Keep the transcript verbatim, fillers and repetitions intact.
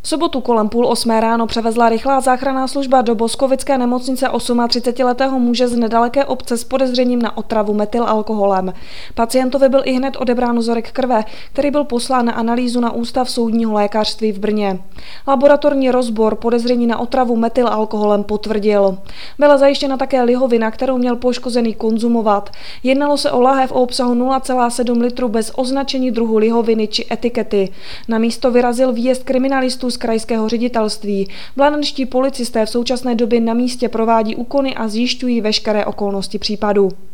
V sobotu kolem půl osmé ráno převezla rychlá záchranná služba do Boskovické nemocnice třicetiosmiletého muže z nedaleké obce s podezřením na otravu metylalkoholem. Pacientovi byl ihned odebrán vzorek krve, který byl poslán na analýzu na Ústav soudního lékařství v Brně. Laboratorní rozbor podezření na otravu metylalkoholem potvrdil. Byla zajištěna také lihovina, kterou měl poškozený konzumovat. Jednalo se o lahev o obsahu nula celá sedm litru bez označení druhu lihoviny či etikety. Na místo vyrazil výjezd kriminalistů z krajského ředitelství. Blanenští policisté v současné době na místě provádí úkony a zjišťují veškeré okolnosti případu.